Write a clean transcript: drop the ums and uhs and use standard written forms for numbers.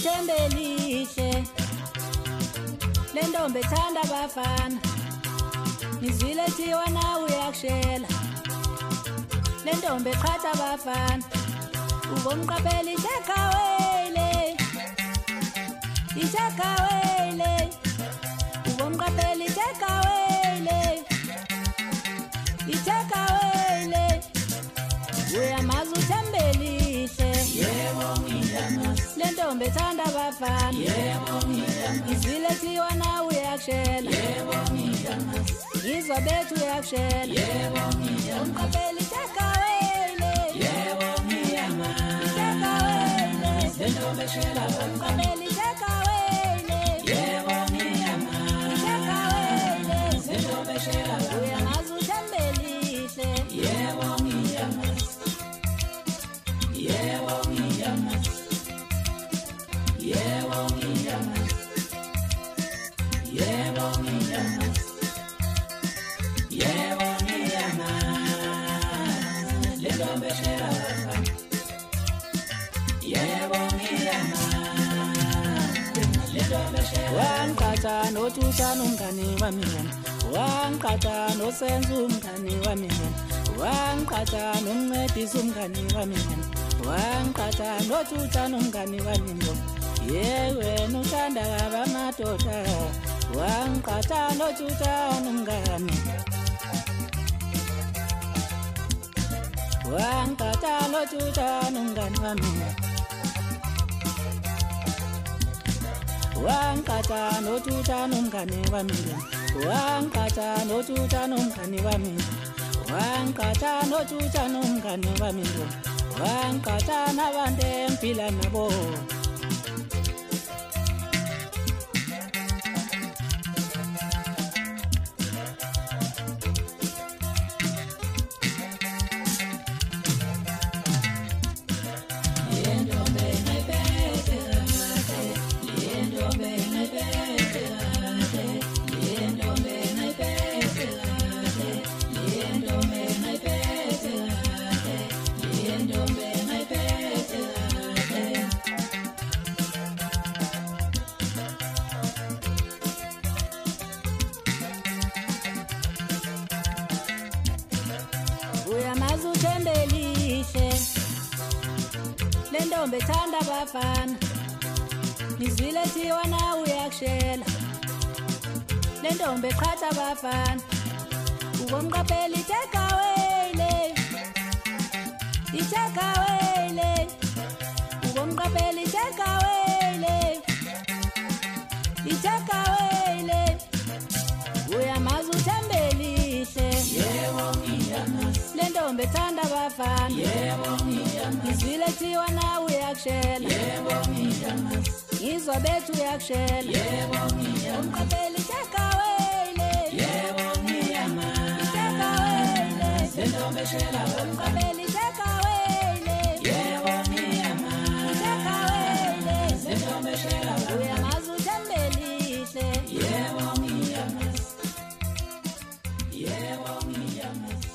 uthembelihle le ntombi ethanda abafana ngizwile thiwa nawe uyakushela le ntombi eqhatha abafana ubomqaphela ishakawele ubomqaphela ishakawele uyamazi uthembelihle yebo ngiyamazi le ntombi ethanda abafana yebo ngiyamazi ngizwile thiwa nawe uyakushela yebo ngiyamazi ngizwa bethu uyakushela yebo ngiyamazi umqaphela ishakawele yebo ngiyamazi le ntombi eshela umqaphela ishakawele yebo ngiyamazi le ntombi eshela uyamazi uthembelihle yebo ngiyamazi yebo ngiyamazi yebo ngiyamazi yebo ngiyamazi yebo ngiyamazi le ntombi eshela yebo ngiyamazi le ntombi eshela wangiqhatha nothutshana umngani wami wangiqhatha nosenza umngani wami wangiqhatha nomncedisa umngani wami wangiqhatha nothutshana umngani wami wena uthanda abamadoda wangiqhatha nothutshana umngani wangiqhatha nothutshana umngani wami wangiqhatha nothutshana umngani wami wangiqhatha nothutshana umngani wami wangiqhatha nothutshana umngani wami wangiqhatha nabantu emphila nabo uyamazi uthembelihle le ntombi ethanda abafana ngizwile thiwa nawe uyakushela le ntombi eqhatha abafana ubomqaphela ishakawele ubomqaphela ishakawele uyamazi uthembelihle yebo ngiyamazi le ntombi ethanda abafana yebo ngiyamazi ngizwile thiwa nawe uyakushela yebo ngiyamazi ngizwa bethu uyakushela yebo ngiyamazi umqaphela ishakawele yebo ngiyamazi le ntombi eshela umqaphela ishakawele yebo ngiyamazi le ntombi eshela uyamazi uthembelihle yebo ngiyamazi yebo ngiyamazi